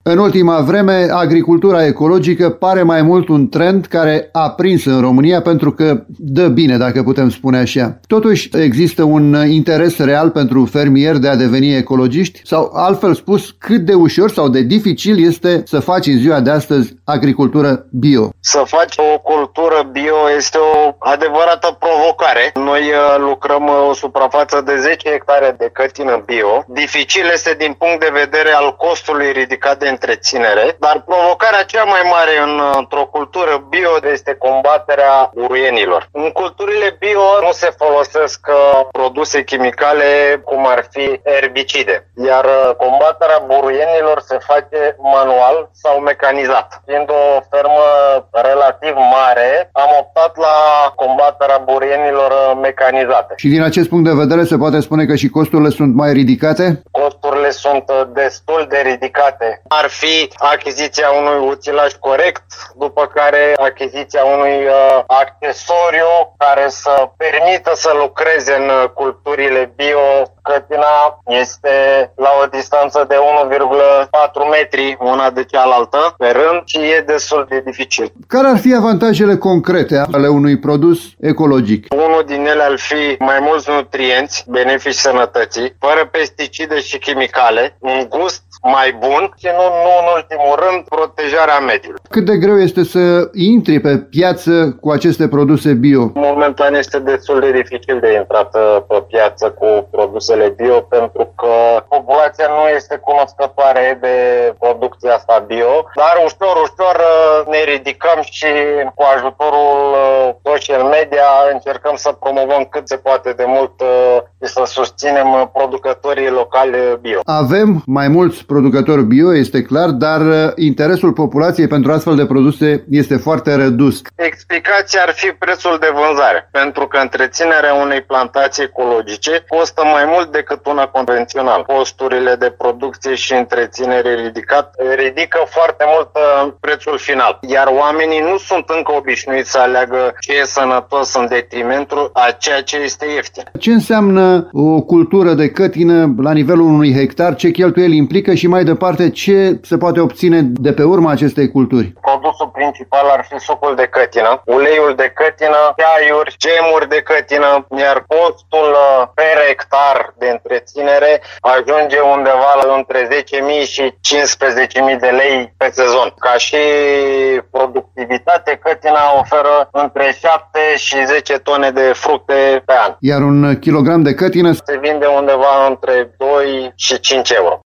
În ultima vreme, agricultura ecologică pare mai mult un trend care a prins în România pentru că dă bine, dacă putem spune așa. Totuși, există un interes real pentru fermieri de a deveni ecologiști? Sau, altfel spus, cât de ușor sau de dificil este să faci în ziua de astăzi agricultură bio? Să faci o cultură bio este o adevărată provocare. Noi lucrăm o suprafață de 10 hectare de cătină bio. Dificil este din punct de vedere al costului ridicat de întreținere, dar provocarea cea mai mare într-o cultură bio este combaterea buruienilor. În culturile bio nu se folosesc produse chimicale cum ar fi erbicide, iar combaterea buruienilor se face manual sau mecanizat. Fiind o fermă relativ mare, am optat la combaterea buruienilor mecanizate. Și din acest punct de vedere se poate spune că și costurile sunt mai ridicate? Costurile sunt destul de ridicate. Ar fi achiziția unui utilaj corect, după care achiziția unui accesoriu care să permită să lucreze în culturile bio. Cătina este la o distanță de 1,4 metri una de cealaltă pe rând și e destul de dificil. Care ar fi avantajele concrete ale unui produs ecologic? Unul din ele ar fi mai mulți nutrienți benefici sănătății, fără pesticide și chimicale, un gust mai bun și nu în ultimul rând protejarea mediului. Cât de greu este să intri pe piață cu aceste produse bio? Momentan este destul de dificil de intrat pe piață cu produsele bio pentru că populația nu este cunoscătoare de producția asta bio, dar ușor ne ridicăm și cu ajutorul social media încercăm să promovăm cât se poate de mult și să susținem producătorii locali bio. Avem mai mulți producători bio, este clar, dar interesul populației pentru astfel de produse este foarte redus. Explicația ar fi prețul de vânzare, pentru că întreținerea unei plantații ecologice costă mai mult decât una convențională. Costurile de producție și întreținere ridică foarte mult prețul final, iar oamenii nu sunt încă obișnuiți să aleagă ce e sănătos în detrimentul a ceea ce este ieftin. Ce înseamnă o cultură de cătină la nivelul unui hectar, ce cheltuieli implică și mai departe ce se poate obține de pe urma acestei culturi? Produsul principal ar fi sucul de cătină, uleiul de cătină, ceaiuri, gemuri de cătină, iar costul per hectar de întreținere ajunge undeva la între 10.000 și 15.000 de lei pe sezon. Ca și productivitate, cătina oferă între 7 și 10 tone de fructe pe an. Iar un kilogram de cătină se vinde undeva între 2 și 5 euro.